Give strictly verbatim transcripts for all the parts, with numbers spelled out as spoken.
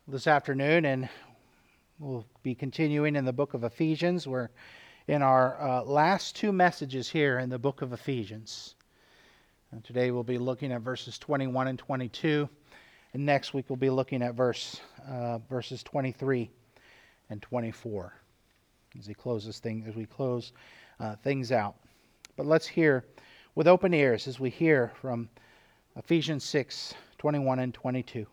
this afternoon, and we'll be continuing in the book of Ephesians. We're in our uh, last two messages here in the book of Ephesians. And today we'll be looking at verses twenty-one and twenty-two, and next week we'll be looking at verse uh, verses twenty-three and twenty-four as he closes things as we close uh, things out. But let's hear with open ears as we hear from Ephesians six twenty-one and twenty-two.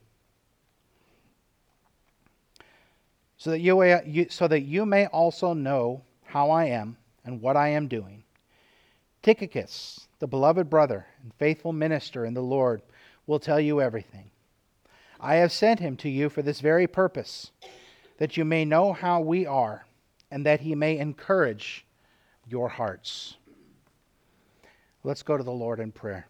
So that you, you so that you may also know how I am and what I am doing. Tychicus, the beloved brother and faithful minister in the Lord, will tell you everything. I have sent him to you for this very purpose, that you may know how we are, and that he may encourage your hearts. Let's go to the Lord in prayer.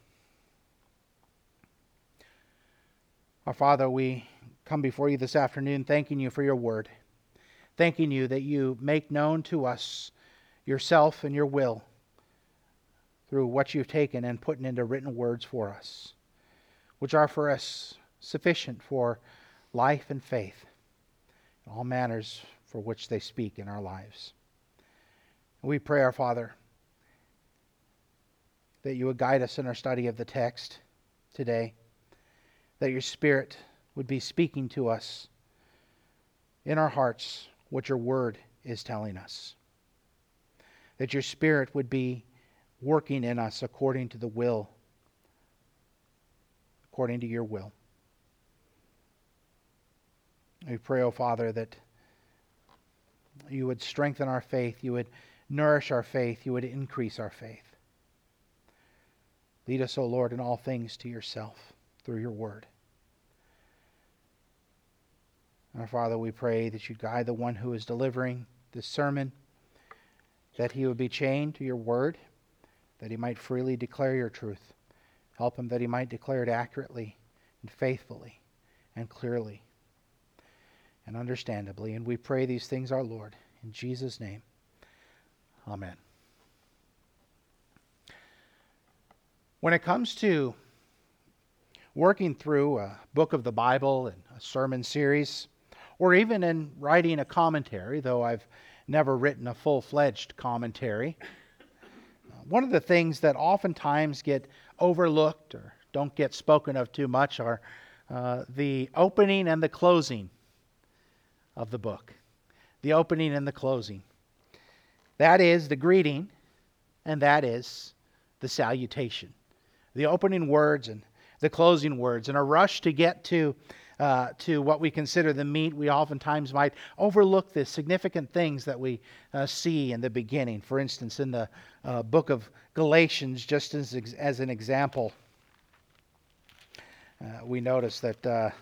Our Father, we come before you this afternoon thanking you for your word, thanking you that you make known to us yourself and your will through what you've taken and put into written words for us, which are for us sufficient for life and faith, in all manners for which they speak in our lives. We pray, our Father, that you would guide us in our study of the text today, that your Spirit would be speaking to us in our hearts what your word is telling us, that your Spirit would be working in us according to the will, according to your will. We pray, O Father, that you would strengthen our faith, you would nourish our faith, you would increase our faith. Lead us, O Lord, in all things to yourself through your word. Our Father, we pray that you'd guide the one who is delivering this sermon, that he would be chained to your word, that he might freely declare your truth. Help him that he might declare it accurately and faithfully and clearly and understandably. And we pray these things, our Lord, in Jesus' name. Amen. When it comes to working through a book of the Bible and a sermon series, or even in writing a commentary, though I've never written a full-fledged commentary, one of the things that oftentimes get overlooked or don't get spoken of too much are uh, the opening and the closing of the book. The opening and the closing. That is the greeting, and that is the salutation. The opening words and the closing words. In a rush to get to uh, to what we consider the meat, we oftentimes might overlook the significant things that we uh, see in the beginning. For instance, in the uh, book of Galatians, just as, as an example, uh, we notice that uh,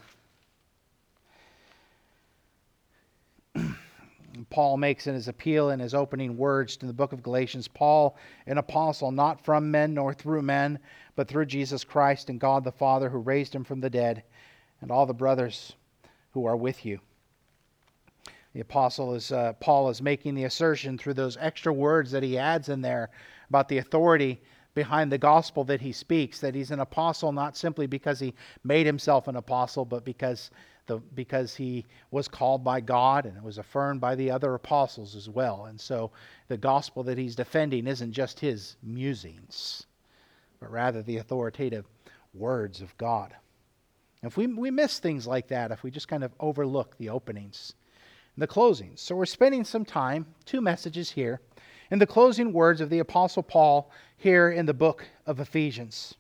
Paul makes in his appeal in his opening words to the book of Galatians, Paul, an apostle, not from men nor through men, but through Jesus Christ and God the Father who raised him from the dead, and all the brothers who are with you. The apostle is, uh, Paul is making the assertion through those extra words that he adds in there about the authority behind the gospel that he speaks, that he's an apostle not simply because he made himself an apostle, but because The, because he was called by God and it was affirmed by the other apostles as well. And so the gospel that he's defending isn't just his musings, but rather the authoritative words of God. If we, we miss things like that, if we just kind of overlook the openings and the closings. So we're spending some time, two messages here, in the closing words of the Apostle Paul here in the book of Ephesians.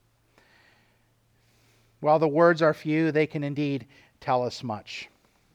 While the words are few, they can indeed tell us much.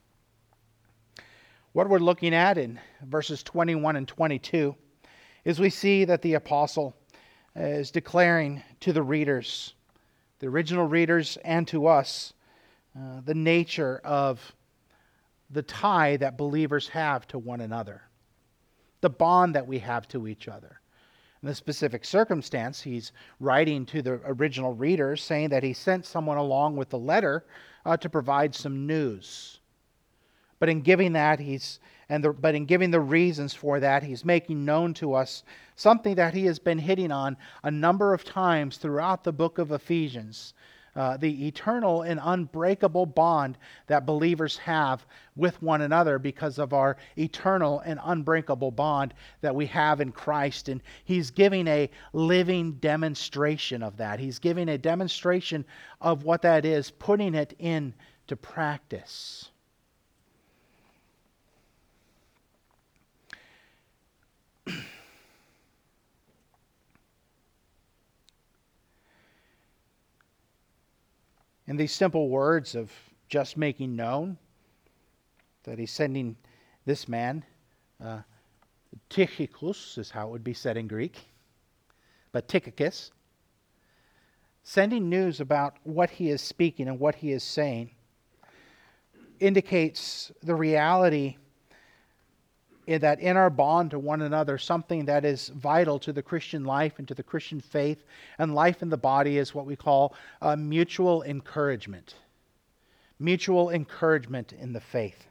What we're looking at in verses twenty-one and twenty-two is we see that the apostle is declaring to the readers, the original readers and to us, uh, the nature of the tie that believers have to one another, the bond that we have to each other. In the specific circumstance, he's writing to the original readers saying that he sent someone along with the letter uh, to provide some news. But in giving that, he's and the, but in giving the reasons for that, he's making known to us something that he has been hitting on a number of times throughout the book of Ephesians. uh, the eternal and unbreakable bond that believers have with one another because of our eternal and unbreakable bond that we have in Christ. And he's giving a living demonstration of that. He's giving a demonstration of what that is, putting it into practice. In these simple words of just making known that he's sending this man, uh, Tychicus is how it would be said in Greek, but Tychicus, sending news about what he is speaking and what he is saying, indicates the reality in that in our bond to one another, something that is vital to the Christian life and to the Christian faith and life in the body is what we call uh, mutual encouragement. Mutual encouragement in the faith.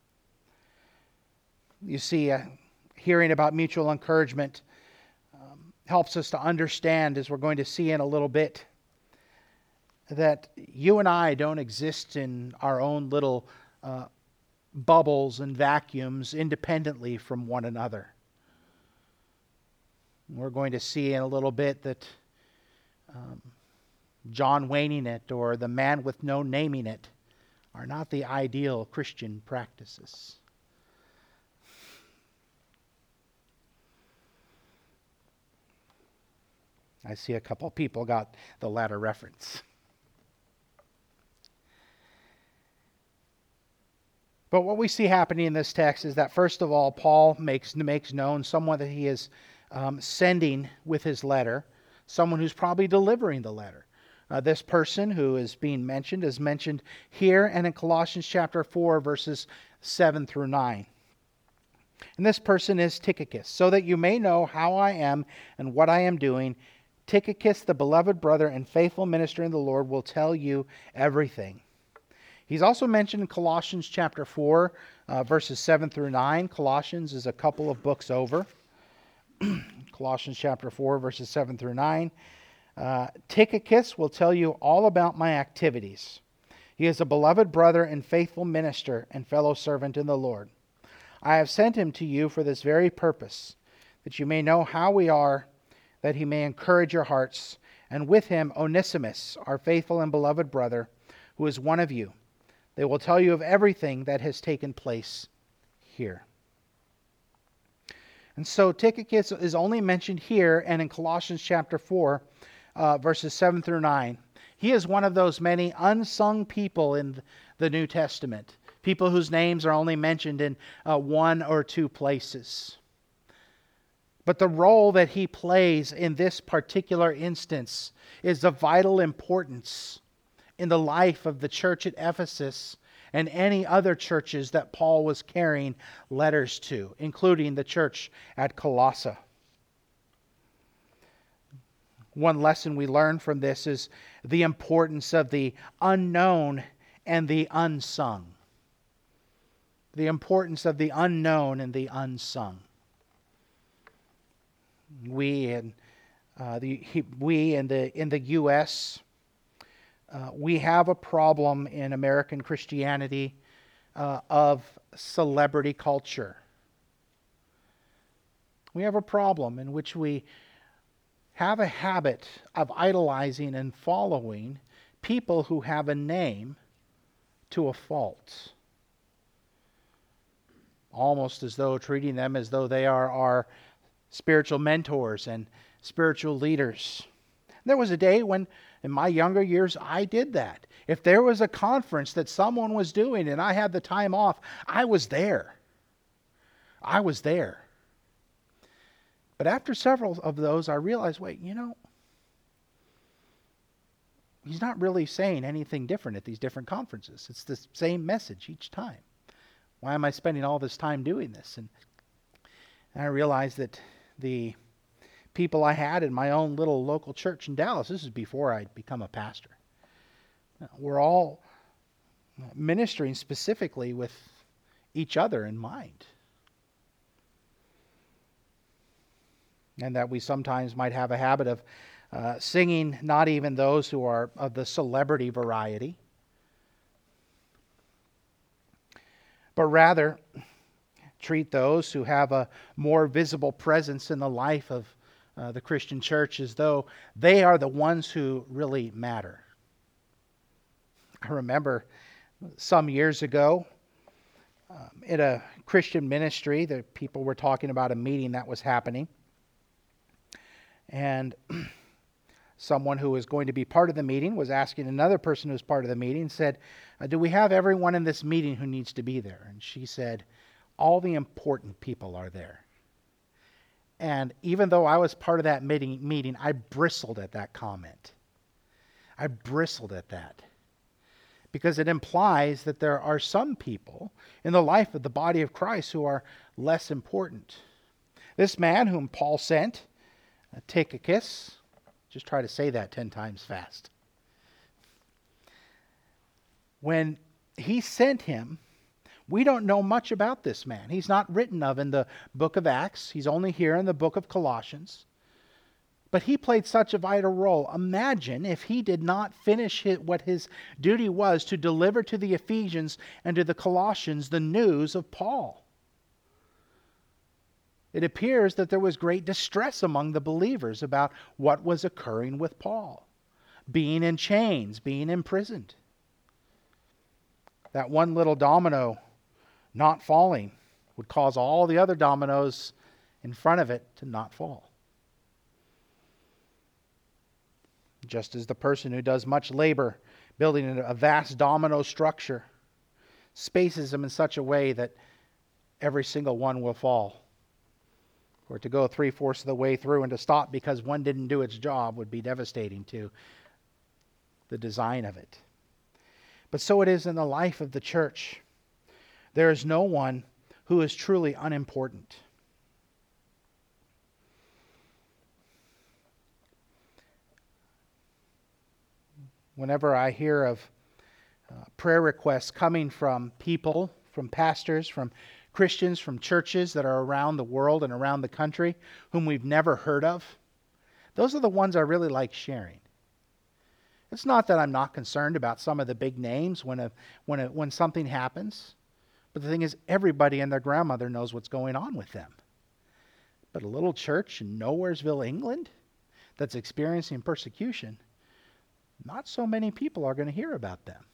You see, uh, hearing about mutual encouragement um, helps us to understand, as we're going to see in a little bit, that you and I don't exist in our own little uh, bubbles and vacuums independently from one another. We're going to see in a little bit that um, John waning it or the man with no naming it are not the ideal Christian practices. I see a couple people got the latter reference. But what we see happening in this text is that, first of all, Paul makes, makes known someone that he is um, sending with his letter, someone who's probably delivering the letter. Uh, this person who is being mentioned is mentioned here and in Colossians chapter four, verses seven through nine. And this person is Tychicus, so that you may know how I am and what I am doing. Tychicus, the beloved brother and faithful minister in the Lord, will tell you everything. He's also mentioned in Colossians chapter four, uh, verses seven through nine. Colossians is a couple of books over. Colossians chapter four, verses seven through nine. Uh, Tychicus will tell you all about my activities. He is a beloved brother and faithful minister and fellow servant in the Lord. I have sent him to you for this very purpose, that you may know how we are, that he may encourage your hearts, and with him Onesimus, our faithful and beloved brother, who is one of you. They will tell you of everything that has taken place here. And so Tychicus is only mentioned here and in Colossians chapter four, uh, verses seven through nine. He is one of those many unsung people in the New Testament, people whose names are only mentioned in uh, one or two places. But the role that he plays in this particular instance is of vital importance in the life of the church at Ephesus and any other churches that Paul was carrying letters to, including the church at Colossae. One lesson we learn from this is the importance of the unknown and the unsung. The importance of the unknown and the unsung. We in uh, the we in the in the U S Uh, we have a problem in American Christianity uh, of celebrity culture. We have a problem in which we have a habit of idolizing and following people who have a name to a fault. Almost as though treating them as though they are our spiritual mentors and spiritual leaders. There was a day when, in my younger years, I did that. If there was a conference that someone was doing and I had the time off, I was there. I was there. But after several of those, I realized, wait, you know, he's not really saying anything different at these different conferences. It's the same message each time. Why am I spending all this time doing this? And I realized that the people I had in my own little local church in Dallas, this is before I'd become a pastor, we're all ministering specifically with each other in mind. And that we sometimes might have a habit of uh, singing not even those who are of the celebrity variety, but rather treat those who have a more visible presence in the life of uh, the Christian church as though they are the ones who really matter. I remember some years ago um, in a Christian ministry that people were talking about a meeting that was happening. And someone who was going to be part of the meeting was asking another person who was part of the meeting, said, do we have everyone in this meeting who needs to be there? And she said, all the important people are there. And even though I was part of that meeting, meeting, I bristled at that comment. I bristled at that. Because it implies that there are some people in the life of the body of Christ who are less important. This man whom Paul sent, Tychicus, just try to say that ten times fast. When he sent him, we don't know much about this man. He's not written of in the book of Acts. He's only here in the book of Colossians. But he played such a vital role. Imagine if he did not finish his, what his duty was to deliver to the Ephesians and to the Colossians the news of Paul. It appears that there was great distress among the believers about what was occurring with Paul, being in chains, being imprisoned. That one little domino not falling would cause all the other dominoes in front of it to not fall. Just as the person who does much labor building a vast domino structure spaces them in such a way that every single one will fall. Or to go three-fourths of the way through and to stop because one didn't do its job would be devastating to the design of it. But so it is in the life of the church. There is no one who is truly unimportant. Whenever I hear of uh, prayer requests coming from people, from pastors, from Christians, from churches that are around the world and around the country whom we've never heard of, those are the ones I really like sharing. It's not that I'm not concerned about some of the big names when a, when a, when something happens. But the thing is, everybody and their grandmother knows what's going on with them. But a little church in Nowheresville, England, that's experiencing persecution, not so many people are going to hear about them.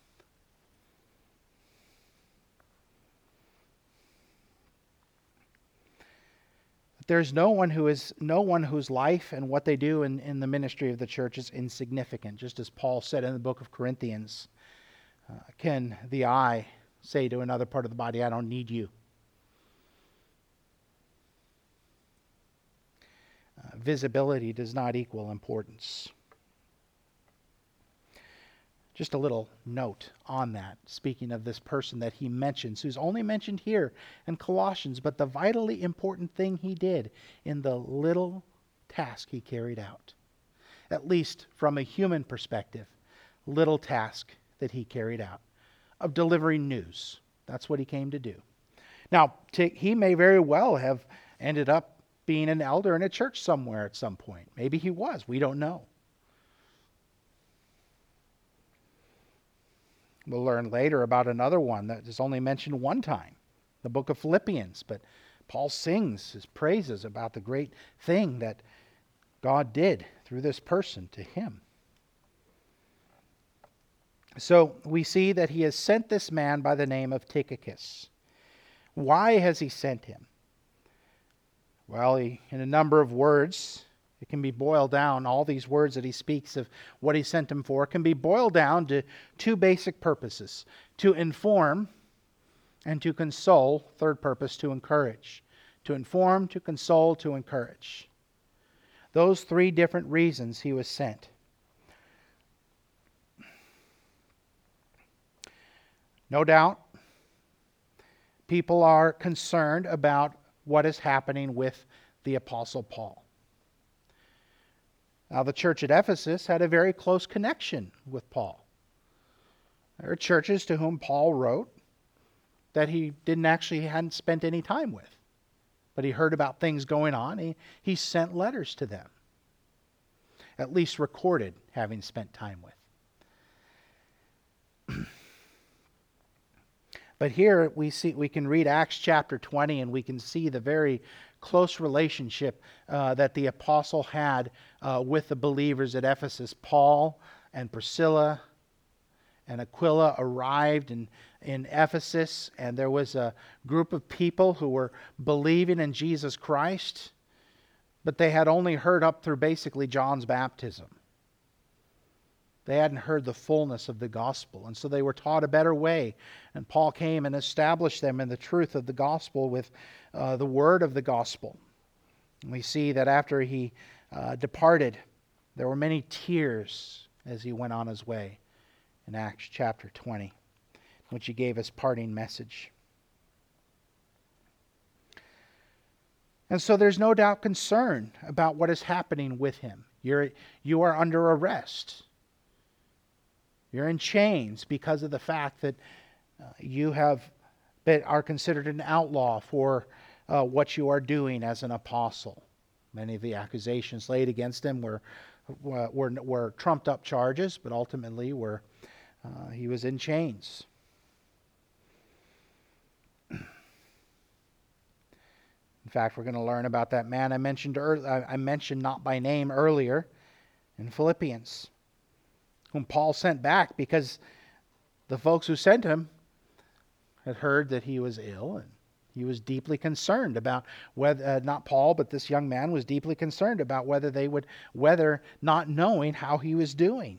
There's no one who is no one whose life and what they do in, in the ministry of the church is insignificant. Just as Paul said in the book of Corinthians, uh, can the eye say to another part of the body, I don't need you? Uh, visibility does not equal importance. Just a little note on that, speaking of this person that he mentions, who's only mentioned here in Colossians, but the vitally important thing he did in the little task he carried out. At least from a human perspective, little task that he carried out of delivering news. That's what he came to do. Now, to, he may very well have ended up being an elder in a church somewhere at some point. Maybe he was. We don't know. We'll learn later about another one that is only mentioned one time, the book of Philippians. But Paul sings his praises about the great thing that God did through this person to him. So we see that he has sent this man by the name of Tychicus. Why has he sent him? Well, he, in a number of words, it can be boiled down, all these words that he speaks of what he sent him for can be boiled down to two basic purposes: to inform and to console. Third purpose, to encourage. To inform, to console, to encourage. Those three different reasons he was sent. No doubt, people are concerned about what is happening with the Apostle Paul. Now, the church at Ephesus had a very close connection with Paul. There are churches to whom Paul wrote that he didn't actually hadn't spent any time with. But he heard about things going on. He, he sent letters to them. at least recorded having spent time with. But here we see we can read Acts chapter twenty, and we can see the very close relationship uh, that the apostle had uh, with the believers at Ephesus. Paul and Priscilla and Aquila arrived in, in Ephesus, and there was a group of people who were believing in Jesus Christ, but they had only heard up through basically John's baptism. They hadn't heard the fullness of the gospel, and so they were taught a better way. And Paul came and established them in the truth of the gospel with uh, the word of the gospel. And we see that after he uh, departed, there were many tears as he went on his way in Acts chapter twenty, which he gave his parting message. And so there's no doubt concern about what is happening with him. You're, you are under arrest. You're in chains because of the fact that uh, you have been, are considered an outlaw for uh, what you are doing as an apostle. Many of the accusations laid against him were were, were trumped up charges, but ultimately were uh, he was in chains. In fact, we're going to learn about that man I mentioned earlier. I mentioned not by name earlier in Philippians, whom Paul sent back because the folks who sent him had heard that he was ill, and he was deeply concerned about whether, uh, not Paul, but this young man was deeply concerned about whether they would, whether not knowing how he was doing.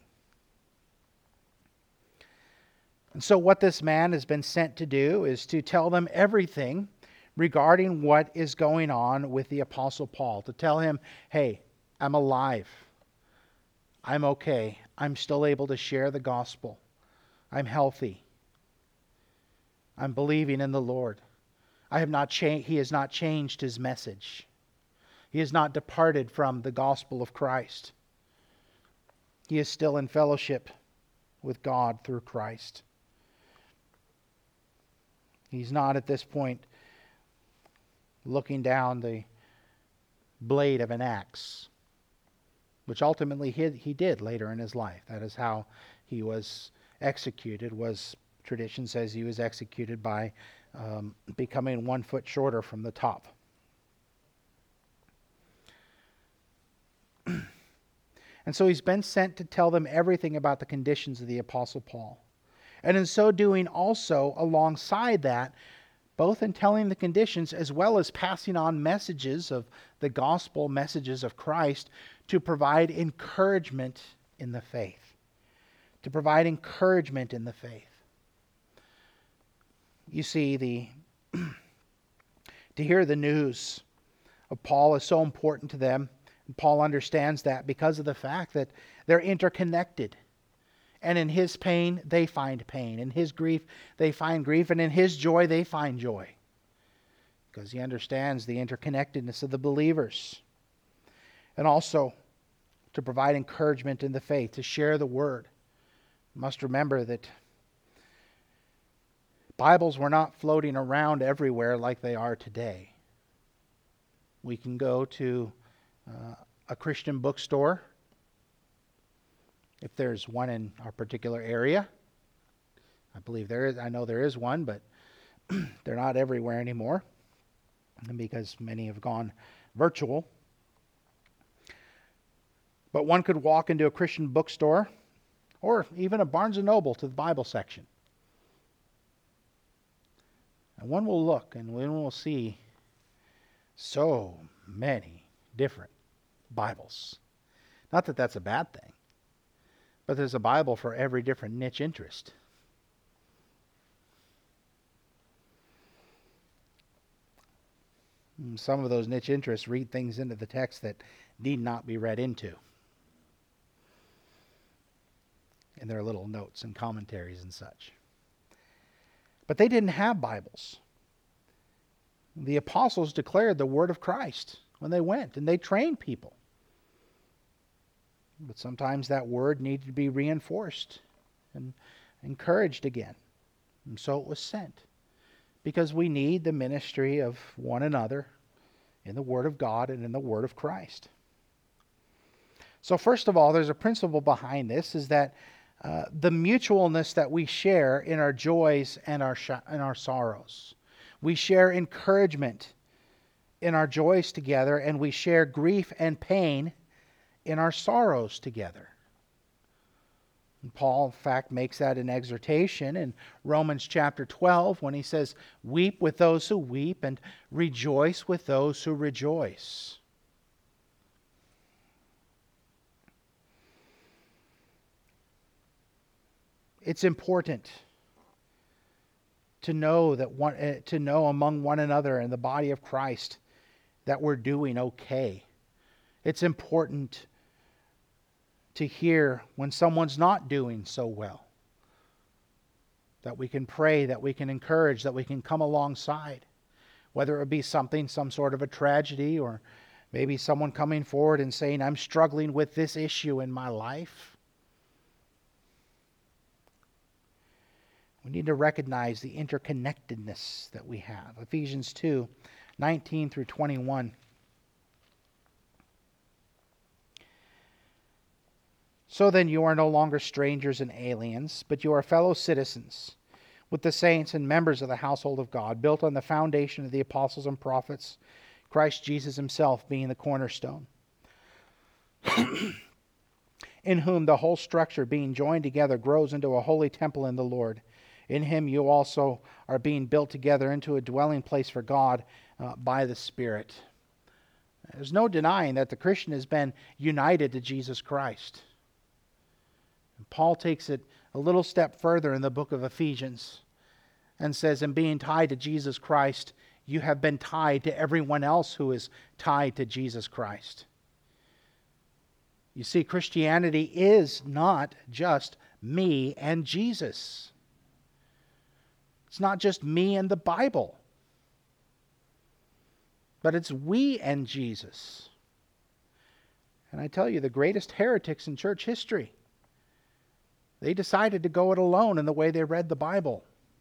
And so what this man has been sent to do is to tell them everything regarding what is going on with the Apostle Paul. To tell him, hey, I'm alive. I'm okay. I'm still able to share the gospel. I'm healthy. I'm believing in the Lord. I have not cha- he has not changed his message. He has not departed from the gospel of Christ. He is still in fellowship with God through Christ. He's not at this point looking down the blade of an axe, which ultimately he, he did later in his life. That is how he was executed, was tradition says he was executed by um, becoming one foot shorter from the top. And so he's been sent to tell them everything about the conditions of the Apostle Paul. And in so doing also, alongside that, both in telling the conditions as well as passing on messages of the gospel, messages of Christ, to provide encouragement in the faith. To provide encouragement in the faith. You see, the to hear the news of Paul is so important to them. And Paul understands that because of the fact that they're interconnected. And in his pain, they find pain. In his grief, they find grief. And in his joy, they find joy. Because he understands the interconnectedness of the believers. And also to provide encouragement in the faith, to share the word. You must remember that Bibles were not floating around everywhere like they are today. We can go to uh, a Christian bookstore, if there's one in our particular area. I believe there is, I know there is one, but they're not everywhere anymore, and because many have gone virtual. But one could walk into a Christian bookstore, or even a Barnes and Noble, to the Bible section. And one will look and one will see so many different Bibles. Not that that's a bad thing, but there's a Bible for every different niche interest. Some of those niche interests read things into the text that need not be read into. In their little notes and commentaries and such. But they didn't have Bibles. The apostles declared the word of Christ when they went, and they trained people. But sometimes that word needed to be reinforced and encouraged again. And so it was sent. Because we need the ministry of one another in the Word of God and in the Word of Christ. So first of all, there's a principle behind this, is that uh, the mutualness that we share in our joys and our sh- and our sorrows. We share encouragement in our joys together, and we share grief and pain in our sorrows together. And Paul, in fact, makes that an exhortation in Romans chapter twelve when he says, "Weep with those who weep and rejoice with those who rejoice." It's important to know that one, uh, to know among one another in the body of Christ that we're doing okay. It's important to hear when someone's not doing so well, that we can pray, that we can encourage, that we can come alongside, whether it be something, some sort of a tragedy, or maybe someone coming forward and saying, "I'm struggling with this issue in my life." We need to recognize the interconnectedness that we have. Ephesians two, nineteen through twenty-one. So then you are no longer strangers and aliens, but you are fellow citizens with the saints and members of the household of God, built on the foundation of the apostles and prophets, Christ Jesus himself being the cornerstone, in whom the whole structure being joined together grows into a holy temple in the Lord. In him you also are being built together into a dwelling place for God uh, by the Spirit. There's no denying that the Christian has been united to Jesus Christ. And Paul takes it a little step further in the book of Ephesians and says, "In being tied to Jesus Christ, you have been tied to everyone else who is tied to Jesus Christ." You see, Christianity is not just me and Jesus. It's not just me and the Bible, but it's we and Jesus. And I tell you, the greatest heretics in church history, they decided to go it alone in the way they read the Bible.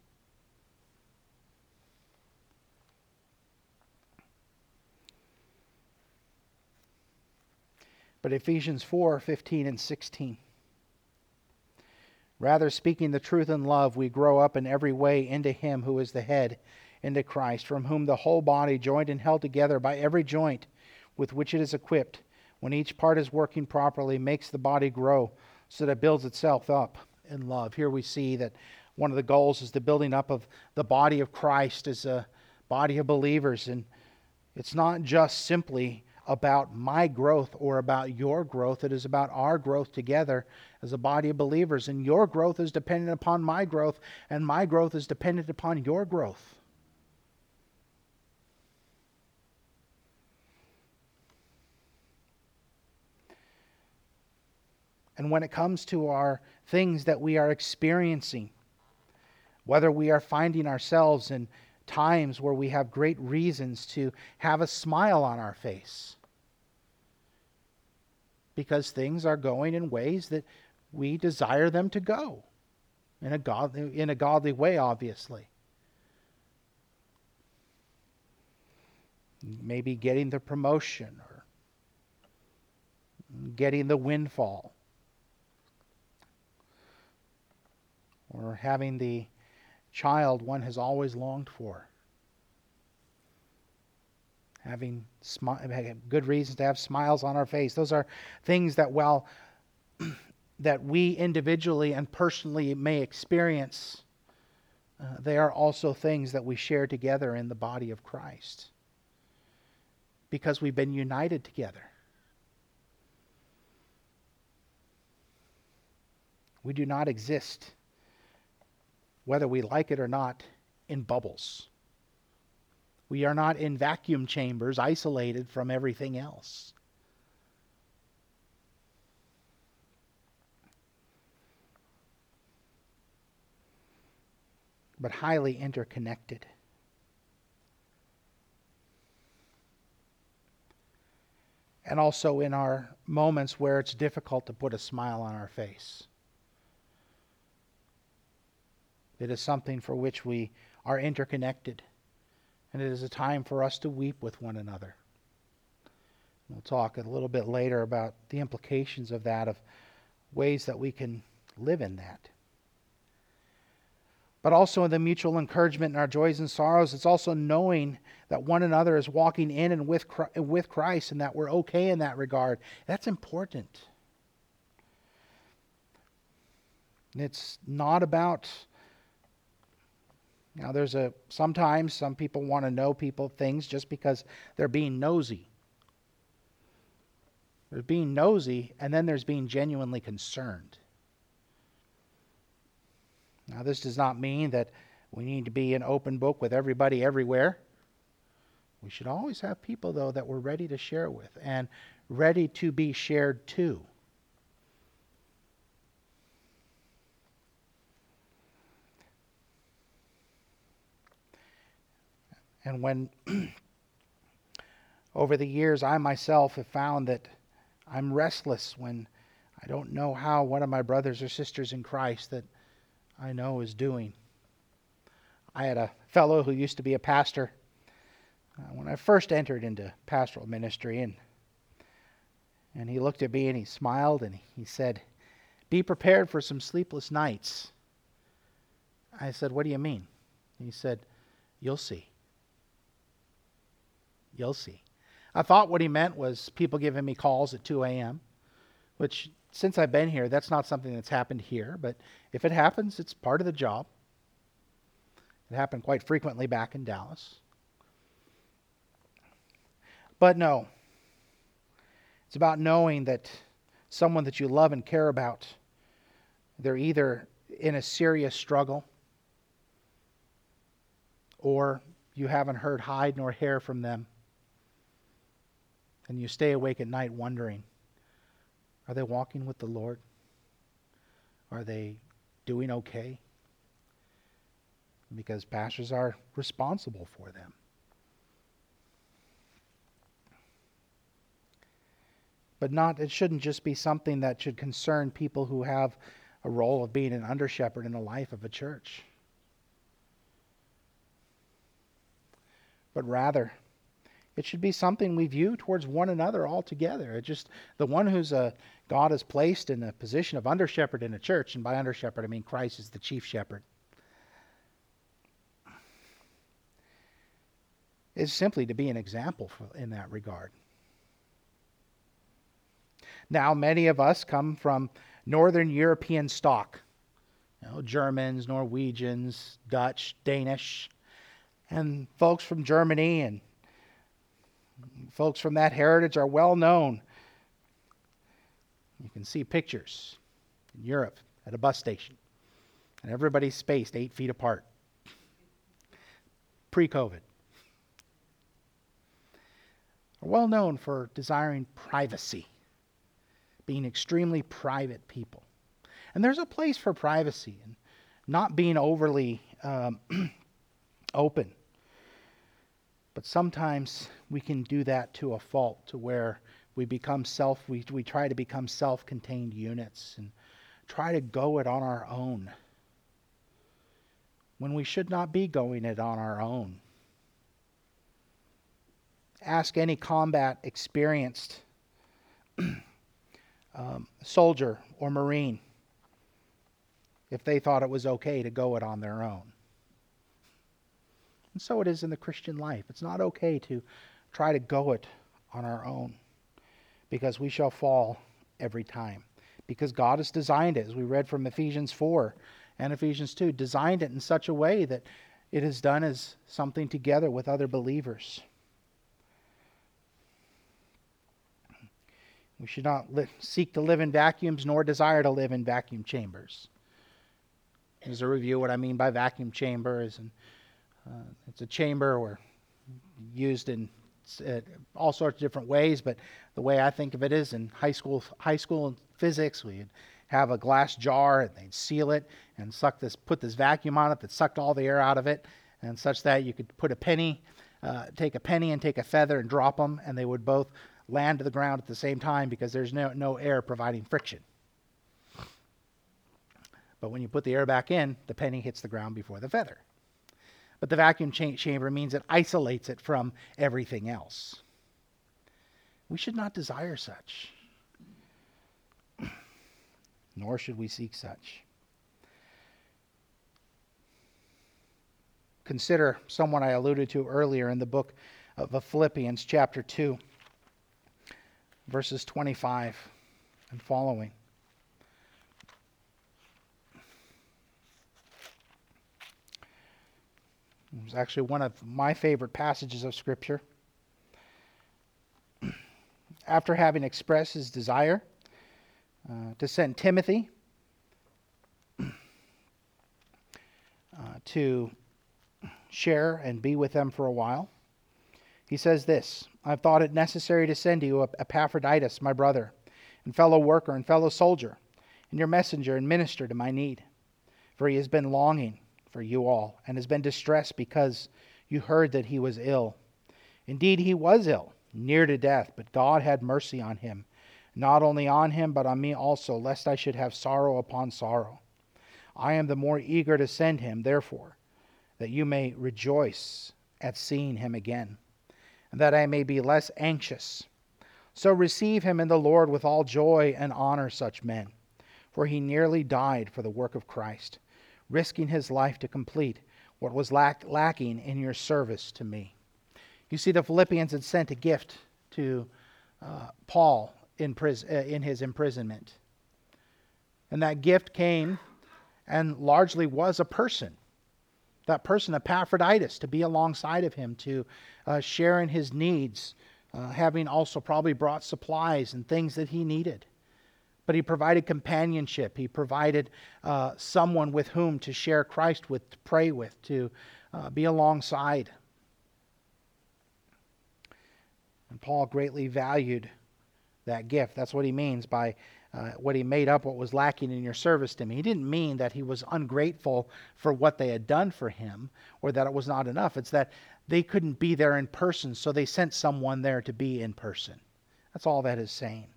But Ephesians four, fifteen and sixteen. "Rather, speaking the truth in love, we grow up in every way into him who is the head, into Christ, from whom the whole body, joined and held together by every joint with which it is equipped, when each part is working properly, makes the body grow so that it builds itself up in love." Here we see that one of the goals is the building up of the body of Christ as a body of believers. And it's not just simply about my growth or about your growth. It is about our growth together as a body of believers. And your growth is dependent upon my growth, and my growth is dependent upon your growth. And when it comes to our things that we are experiencing, whether we are finding ourselves in times where we have great reasons to have a smile on our face, because things are going in ways that we desire them to go, in a godly, in a godly way, obviously. Maybe getting the promotion or getting the windfall, or having the child one has always longed for. Having smi- good reasons to have smiles on our face. Those are things that, while that we individually and personally may experience, uh, they are also things that we share together in the body of Christ, because we've been united together. We do not exist, whether we like it or not, in bubbles. We are not in vacuum chambers isolated from everything else. But highly interconnected. And also in our moments where it's difficult to put a smile on our face. It is something for which we are interconnected. And it is a time for us to weep with one another. We'll talk a little bit later about the implications of that, of ways that we can live in that. But also in the mutual encouragement in our joys and sorrows, it's also knowing that one another is walking in and with with Christ, and that we're okay in that regard. That's important. And it's not about, now there's a, sometimes some people want to know people, things, just because they're being nosy. There's being nosy, and then there's being genuinely concerned. Now, this does not mean that we need to be an open book with everybody everywhere. We should always have people, though, that we're ready to share with and ready to be shared to. And when, over the years, I myself have found that I'm restless when I don't know how one of my brothers or sisters in Christ that I know is doing. I had a fellow who used to be a pastor uh, when I first entered into pastoral ministry, and and he looked at me and he smiled and he said, "Be prepared for some sleepless nights." I said, "What do you mean?" He said, "You'll see. You'll see." I thought what he meant was people giving me calls at two a.m., which, since I've been here, that's not something that's happened here, but if it happens, it's part of the job. It happened quite frequently back in Dallas. But no, it's about knowing that someone that you love and care about, they're either in a serious struggle, or you haven't heard hide nor hair from them, and you stay awake at night wondering, are they walking with the Lord? Are they doing okay? Because pastors are responsible for them. But not, it shouldn't just be something that should concern people who have a role of being an under shepherd in the life of a church. But rather, it should be something we view towards one another altogether. It just, the one who's a, God has placed in a position of under shepherd in a church, and by under shepherd I mean Christ is the chief shepherd, is simply to be an example for, in that regard. Now, many of us come from Northern European stock. You know, Germans, Norwegians, Dutch, Danish, and folks from Germany and folks from that heritage are well known. You can see pictures in Europe at a bus station, and everybody's spaced eight feet apart. Pre-COVID. Are well known for desiring privacy, being extremely private people. And there's a place for privacy and not being overly um, open. But sometimes we can do that to a fault, to where we become self, we, we try to become self-contained units and try to go it on our own, when we should not be going it on our own. Ask any combat experienced um, soldier or Marine if they thought it was okay to go it on their own. And so it is in the Christian life. It's not okay to try to go it on our own, because we shall fall every time. Because God has designed it, as we read from Ephesians four and Ephesians two, designed it in such a way that it is done as something together with other believers. We should not li- seek to live in vacuums, nor desire to live in vacuum chambers. As a review, what I mean by vacuum chamber is an Uh, it's a chamber where used in uh, all sorts of different ways, but the way I think of it is in high school high school physics, we'd have a glass jar and they'd seal it and suck this, put this vacuum on it that sucked all the air out of it, and such that you could put a penny, uh, take a penny and take a feather and drop them, and they would both land to the ground at the same time because there's no, no air providing friction. But when you put the air back in, the penny hits the ground before the feather. But the vacuum cha- chamber means it isolates it from everything else. We should not desire such, nor should we seek such. Consider someone I alluded to earlier in the book of Philippians, chapter two, verses twenty-five and following. It was actually one of my favorite passages of Scripture. After having expressed his desire uh, to send Timothy uh, to share and be with them for a while, he says this: I've thought it necessary to send you Epaphroditus, my brother, and fellow worker and fellow soldier, and your messenger and minister to my need. For he has been longing for you all, and has been distressed because you heard that he was ill. Indeed, he was ill, near to death, but God had mercy on him, not only on him, but on me also, lest I should have sorrow upon sorrow. I am the more eager to send him, therefore, that you may rejoice at seeing him again, and that I may be less anxious. So receive him in the Lord with all joy and honor such men, for he nearly died for the work of Christ, risking his life to complete what was lack- lacking in your service to me. You see, the Philippians had sent a gift to uh, Paul in, pris- uh, in his imprisonment. And that gift came and largely was a person. That person, Epaphroditus, to be alongside of him, to uh, share in his needs, uh, having also probably brought supplies and things that he needed. But he provided companionship. He provided uh, someone with whom to share Christ with, to pray with, to uh, be alongside. And Paul greatly valued that gift. That's what he means by uh, what he made up what was lacking in your service to me. He didn't mean that he was ungrateful for what they had done for him or that it was not enough. It's that they couldn't be there in person, so they sent someone there to be in person. That's all that is saying.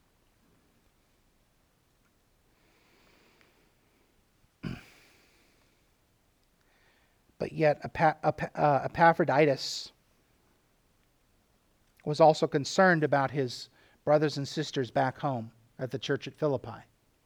But yet Epaphroditus was also concerned about his brothers and sisters back home at the church at Philippi.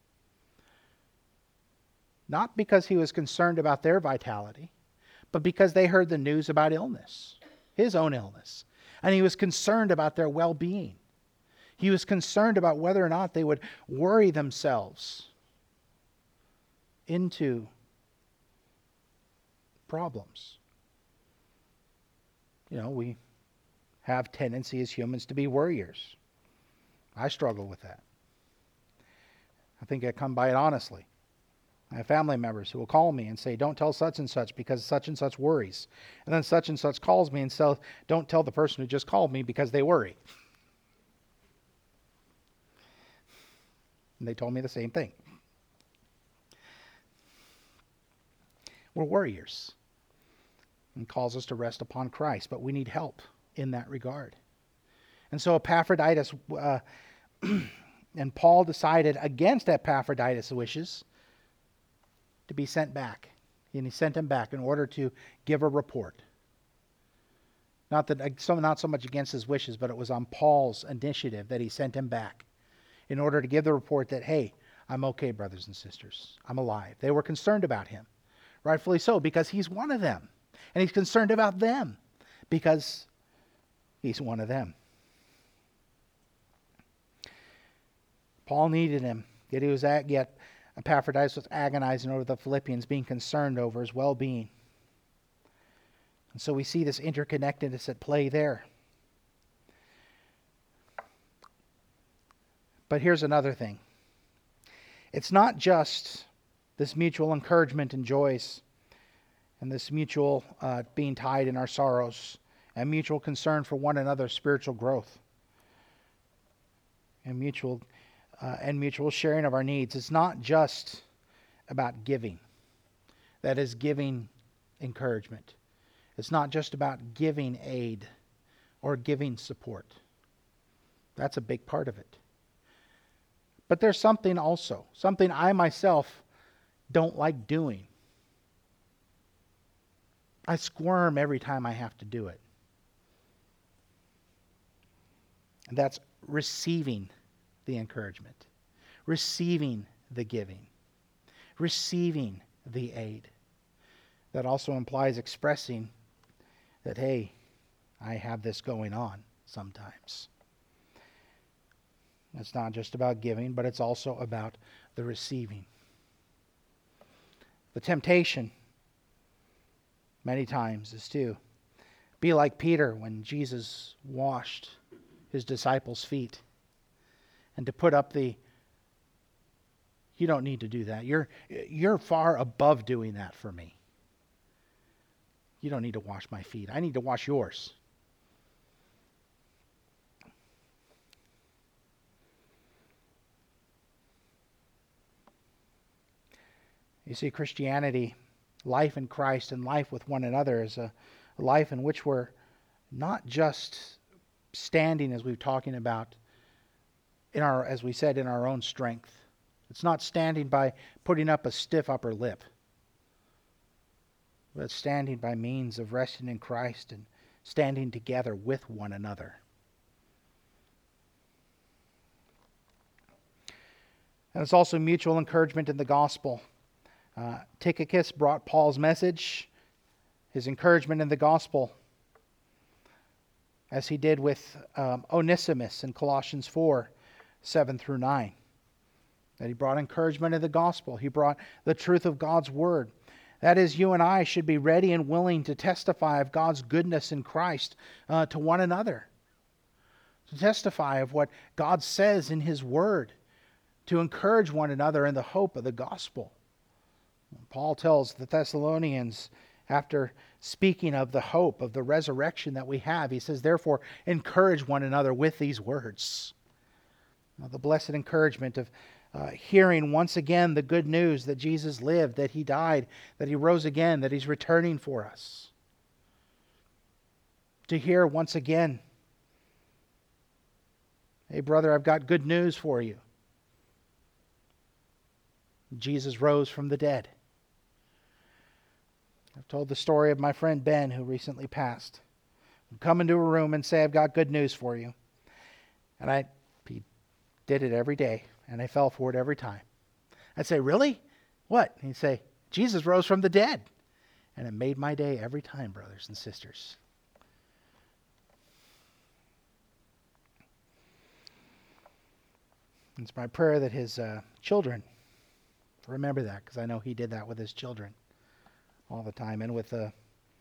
Not because he was concerned about their vitality, but because they heard the news about illness, his own illness. And he was concerned about their well-being. He was concerned about whether or not they would worry themselves into problems. You know, we have tendency as humans to be worriers. I struggle with that. I think I come by it honestly. I have family members who will call me and say, don't tell such and such because such and such worries. And then such and such calls me and says, don't tell the person who just called me because they worry. And they told me the same thing. We're warriors. And calls us to rest upon Christ, but we need help in that regard. And so Epaphroditus, uh, and Paul decided against Epaphroditus' wishes to be sent back. And he sent him back in order to give a report. Not that so not so much against his wishes, but it was on Paul's initiative that he sent him back in order to give the report that, hey, I'm okay, brothers and sisters. I'm alive. They were concerned about him. Rightfully so, because he's one of them. And he's concerned about them because he's one of them. Paul needed him, yet he was at, yet Epaphroditus was agonizing over the Philippians, being concerned over his well-being. And so we see this interconnectedness at play there. But here's another thing. It's not just this mutual encouragement and joys and this mutual uh, being tied in our sorrows and mutual concern for one another's spiritual growth and mutual uh, and mutual sharing of our needs. It's not just about giving. That is giving encouragement. It's not just about giving aid or giving support. That's a big part of it. But there's something also, something I myself don't like doing. I squirm every time I have to do it. And that's receiving the encouragement, receiving the giving, receiving the aid. That also implies expressing that, hey, I have this going on sometimes. It's not just about giving, but it's also about the receiving. The temptation, many times, is to be like Peter when Jesus washed his disciples' feet, and to put up the, you don't need to do that. You're, you're far above doing that for me. You don't need to wash my feet. I need to wash yours. You see, Christianity, life in Christ and life with one another, is a, a life in which we're not just standing, as we were talking about, in our, as we said, in our own strength. It's not standing by putting up a stiff upper lip, but standing by means of resting in Christ and standing together with one another. And it's also mutual encouragement in the gospel. Uh, Tychicus brought Paul's message, his encouragement in the gospel, as he did with um, Onesimus in Colossians four, seven through nine. That he brought encouragement in the gospel. He brought the truth of God's word. That is, you and I should be ready and willing to testify of God's goodness in Christ uh, to one another. To testify of what God says in His word. To encourage one another in the hope of the gospel. Paul tells the Thessalonians, after speaking of the hope of the resurrection that we have, he says, therefore, encourage one another with these words. Now, the blessed encouragement of uh, hearing once again the good news that Jesus lived, that He died, that He rose again, that He's returning for us. To hear once again, hey brother, I've got good news for you. Jesus rose from the dead. I've told the story of my friend Ben, who recently passed. I'd come into a room and say, I've got good news for you. And I he did it every day, and I fell for it every time. I'd say, really? What? And he'd say, Jesus rose from the dead. And it made my day every time, brothers and sisters. It's my prayer that his uh, children remember that, because I know he did that with his children all the time, and with the.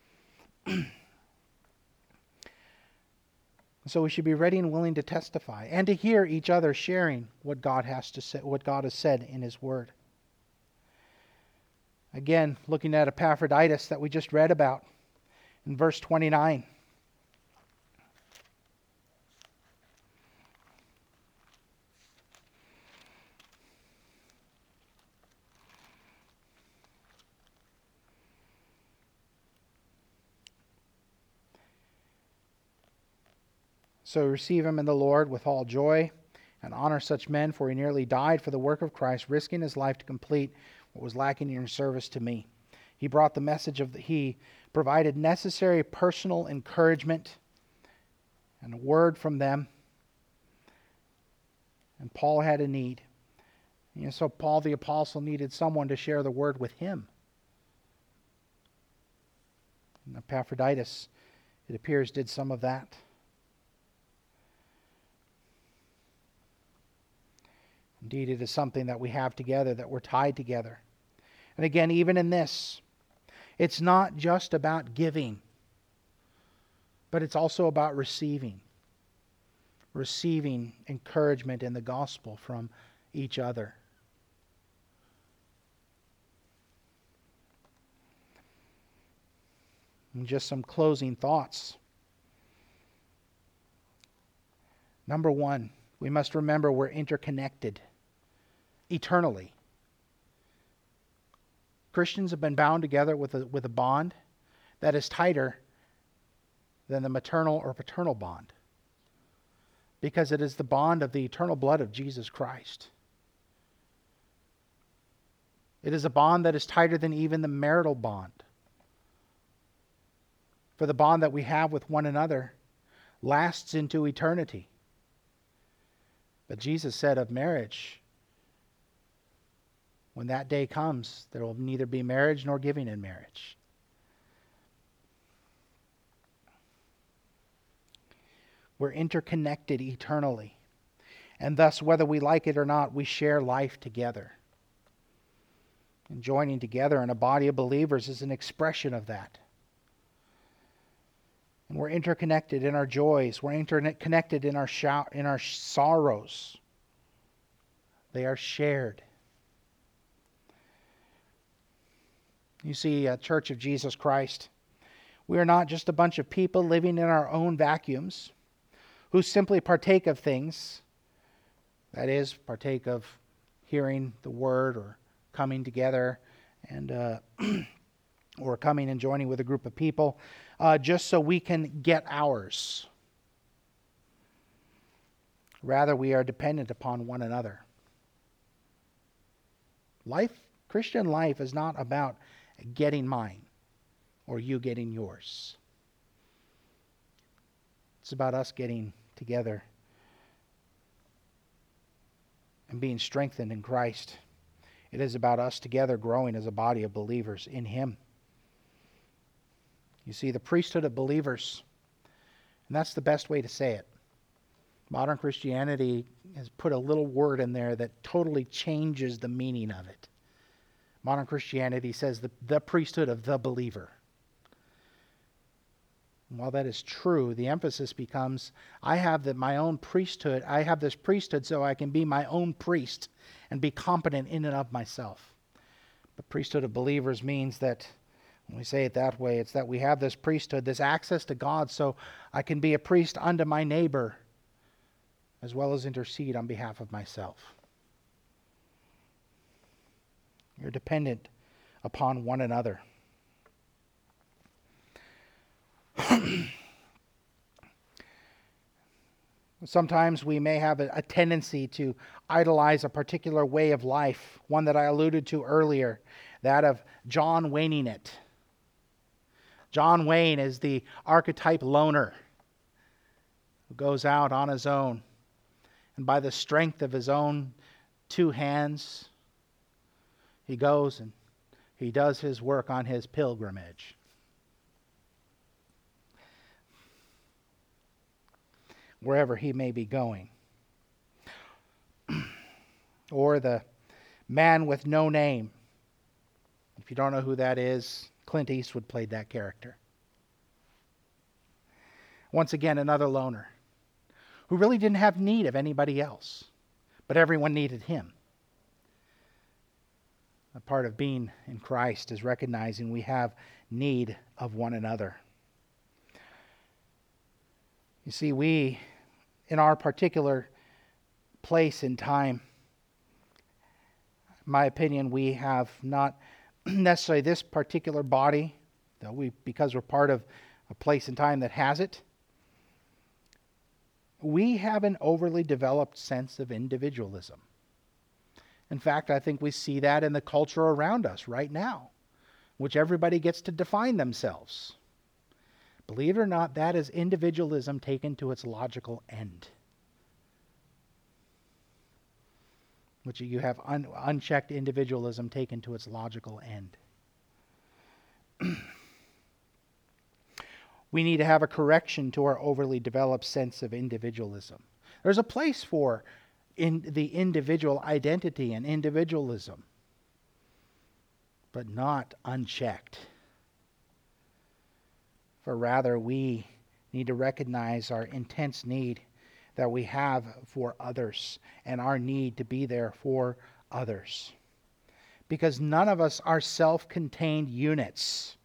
So we should be ready and willing to testify and to hear each other sharing what God has to say, what God has said in His Word. Again, looking at Epaphroditus that we just read about in verse twenty-nine. So receive him in the Lord with all joy and honor such men, for he nearly died for the work of Christ, risking his life to complete what was lacking in your service to me. He brought the message of the, he provided necessary personal encouragement and a word from them. And Paul had a need. And so Paul the apostle needed someone to share the word with him. And Epaphroditus, it appears, did some of that. Indeed, it is something that we have together, that we're tied together. And again, even in this, it's not just about giving, but it's also about receiving. Receiving encouragement in the gospel from each other. And just some closing thoughts. Number one, we must remember we're interconnected eternally. Christians have been bound together with a, with a bond that is tighter than the maternal or paternal bond, because it is the bond of the eternal blood of Jesus Christ. It is a bond that is tighter than even the marital bond. For the bond that we have with one another lasts into eternity. But Jesus said of marriage, when that day comes, there will neither be marriage nor giving in marriage. We're interconnected eternally. And thus, whether we like it or not, we share life together. And joining together in a body of believers is an expression of that. And we're interconnected in our joys. We're interconnected in our shou- in our sorrows. They are shared. You see, uh, Church of Jesus Christ, we are not just a bunch of people living in our own vacuums who simply partake of things. That is, partake of hearing the word or coming together and uh, or coming and joining with a group of people uh, just so we can get ours. Rather, we are dependent upon one another. Life, Christian life is not about getting mine or you getting yours. It's about us getting together and being strengthened in Christ. It is about us together growing as a body of believers in Him. You see, the priesthood of believers, and that's the best way to say it. Modern Christianity has put a little word in there that totally changes the meaning of it. Modern Christianity says the, the priesthood of the believer. And while that is true, the emphasis becomes, I have the, my own priesthood. I have this priesthood so I can be my own priest and be competent in and of myself. But priesthood of believers means that, when we say it that way, it's that we have this priesthood, this access to God, so I can be a priest unto my neighbor as well as intercede on behalf of myself. You're dependent upon one another. Sometimes we may have a, a tendency to idolize a particular way of life, one that I alluded to earlier, that of John Wayning it. John Wayne is the archetype loner who goes out on his own, and by the strength of his own two hands, he goes and he does his work on his pilgrimage. Wherever he may be going. Or the man with no name. If you don't know who that is, Clint Eastwood played that character. Once again, another loner who really didn't have need of anybody else, but everyone needed him. A part of being in Christ is recognizing we have need of one another. You see, we, in our particular place in time, in my opinion, we have not necessarily this particular body, though we, because we're part of a place in time that has it, we have an overly developed sense of individualism. In fact, I think we see that in the culture around us right now, which everybody gets to define themselves. Believe it or not, that is individualism taken to its logical end. Which you have un- unchecked individualism taken to its logical end. We need to have a correction to our overly developed sense of individualism. There's a place for in the individual identity and individualism, but not unchecked. For rather, we need to recognize our intense need that we have for others and our need to be there for others. Because none of us are self-contained units.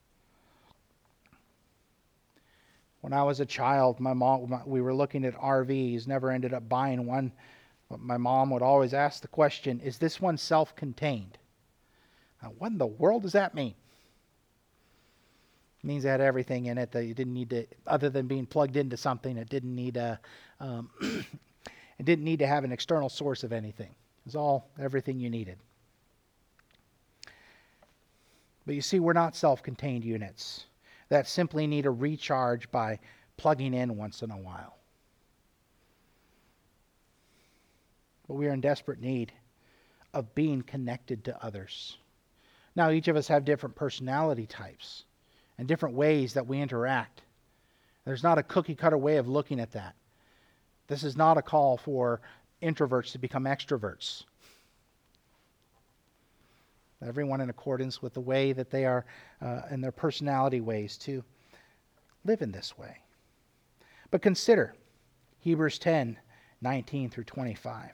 When I was a child, my mom, we were looking at R Vs, never ended up buying one. But my mom would always ask the question, is this one self-contained? Now, what in the world does that mean? It means it had everything in it that you didn't need to, other than being plugged into something, it didn't need a, um, it didn't need to have an external source of anything. It was all, everything you needed. But you see, we're not self-contained units that simply need a recharge by plugging in once in a while. but we are in desperate need of being connected to others. Now, each of us have different personality types and different ways that we interact. There's not a cookie-cutter way of looking at that. This is not a call for introverts to become extroverts. Everyone in accordance with the way that they are uh, in their personality ways to live in this way. But consider Hebrews ten, nineteen through twenty-five.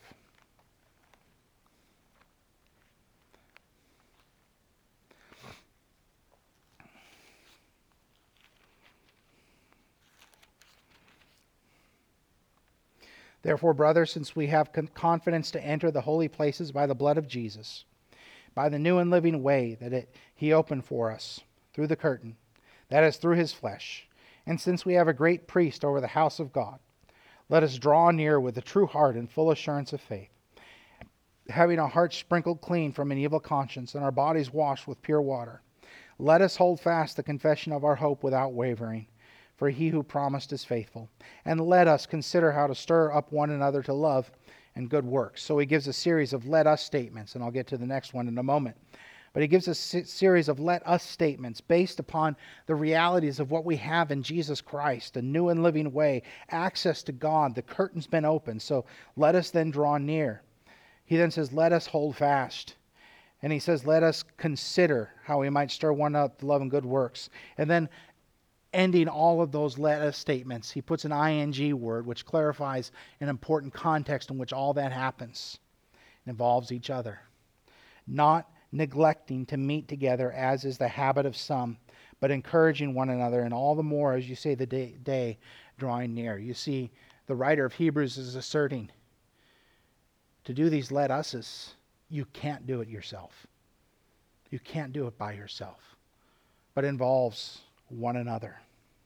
Therefore, brothers, since we have confidence to enter the holy places by the blood of Jesus, by the new and living way that it, he opened for us through the curtain, that is, through his flesh, and since we have a great priest over the house of God, let us draw near with a true heart and full assurance of faith, having our hearts sprinkled clean from an evil conscience and our bodies washed with pure water. Let us hold fast the confession of our hope without wavering, for he who promised is faithful. And let us consider how to stir up one another to love and good works. So he gives a series of let us statements, and I'll get to the next one in a moment. But he gives a series of let us statements based upon the realities of what we have in Jesus Christ, a new and living way, access to God. The curtain's been opened, so let us then draw near. He then says, let us hold fast. And he says, let us consider how we might stir one up to love and good works. And then ending all of those let us statements, he puts an ing word, which clarifies an important context in which all that happens. It involves each other. Not neglecting to meet together, as is the habit of some, but encouraging one another, and all the more as you say the day, day drawing near. You see, the writer of Hebrews is asserting to do these let us's, you can't do it yourself. You can't do it by yourself, but it involves one another.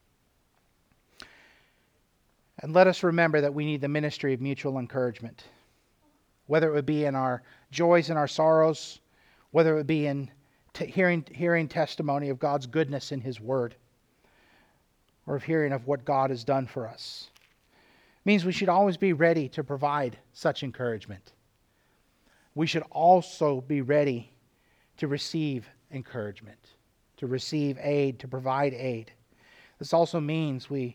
And let us remember that we need the ministry of mutual encouragement, whether it would be in our joys and our sorrows, whether it would be in t- hearing, hearing testimony of God's goodness in his word, or of hearing of what God has done for us. It means we should always be ready to provide such encouragement. We should also be ready to receive encouragement, to receive aid, to provide aid. This also means we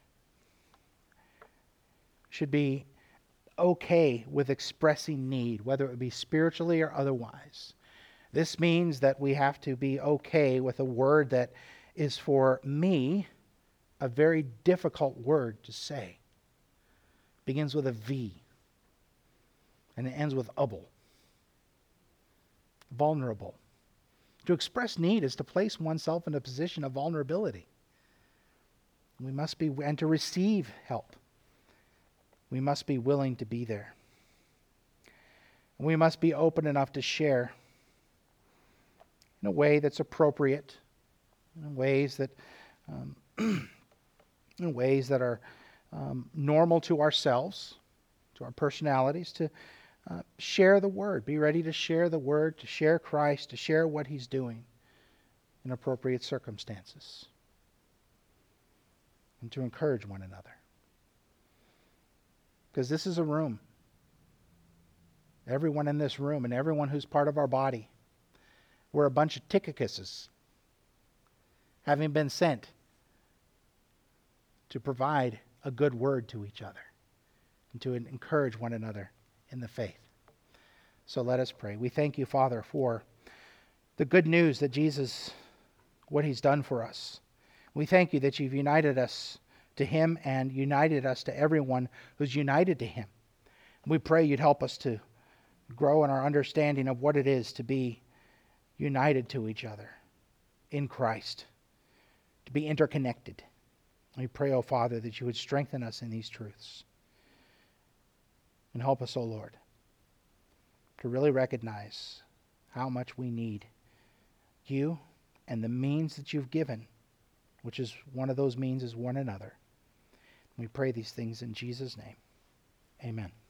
should be okay with expressing need, whether it be spiritually or otherwise. This means that we have to be okay with a word that is for me a very difficult word to say. It begins with a V and it ends with able. Vulnerable. To express need is to place oneself in a position of vulnerability. We must be, and to receive help, we must be willing to be there. We must be open enough to share in a way that's appropriate, in ways that, um, in ways that are um, normal to ourselves, to our personalities, to uh, share the word. Be ready to share the word, to share Christ, to share what he's doing in appropriate circumstances, and to encourage one another. Because this is a room. Everyone in this room and everyone who's part of our body, we're a bunch of Tychicuses, having been sent to provide a good word to each other and to encourage one another in the faith. So let us pray. We thank you, Father, for the good news that Jesus, what he's done for us. We thank you that you've united us to him and united us to everyone who's united to him. We pray you'd help us to grow in our understanding of what it is to be united to each other in Christ, to be interconnected. We pray, O Father, that you would strengthen us in these truths. And help us, O Lord, to really recognize how much we need you and the means that you've given, which is one of those means is one another. We pray these things in Jesus' name. Amen.